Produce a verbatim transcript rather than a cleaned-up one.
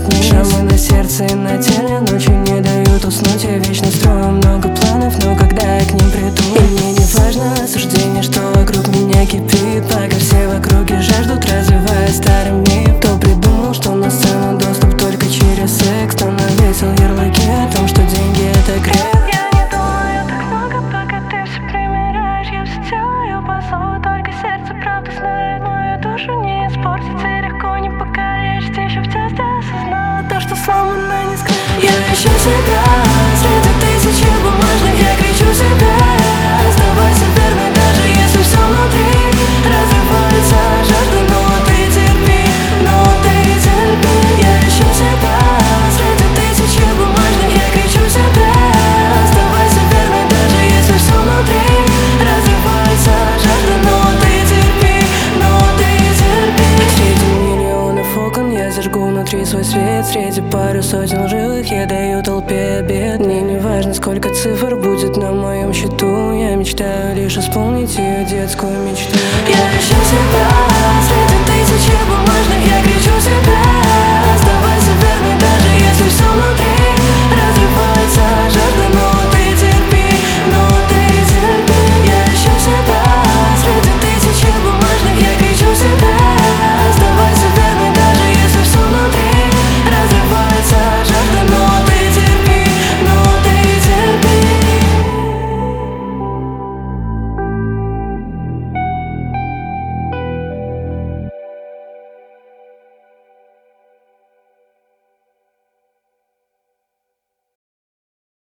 вниз. Шрамы на сердце и на теле ночью не дают уснуть. Я вечно строю много планов, но когда я к ним приду, и мне не важно осуждение, что вокруг меня кипит. Пока все в округе жаждут, развивая старый миф. Кто придумал, что на сцену доступ только через секс? Кто навесил ярлыки о том, что деньги — это грех? Я не думаю так много, пока ты все примираешь. Я все делаю по зову, только сердце правда знает. Мою душу не испортить и легко не покалечить. Еще в детстве осознала то, что сломано не скрыть. Я ищу себя среди тысячи бумажных, я кричу себе: оставайся верной, даже если все внутри разрывается жажда. Но ты терпи, но ты терпи. Я ищу себя среди тысячи бумажных, я кричу себе: оставайся верной, даже если все внутри разрывается жажда. Но ты терпи, но ты терпи. Среди миллионов окон я зажгу внутри свой свет. Среди пары сотен лживых я даю толпе обед. Мне не важно, сколько цифр будет на моем счету. Я мечтаю лишь исполнить ее детскую мечту. Я ищу себя среди тысячи бумажных, я кричу себе: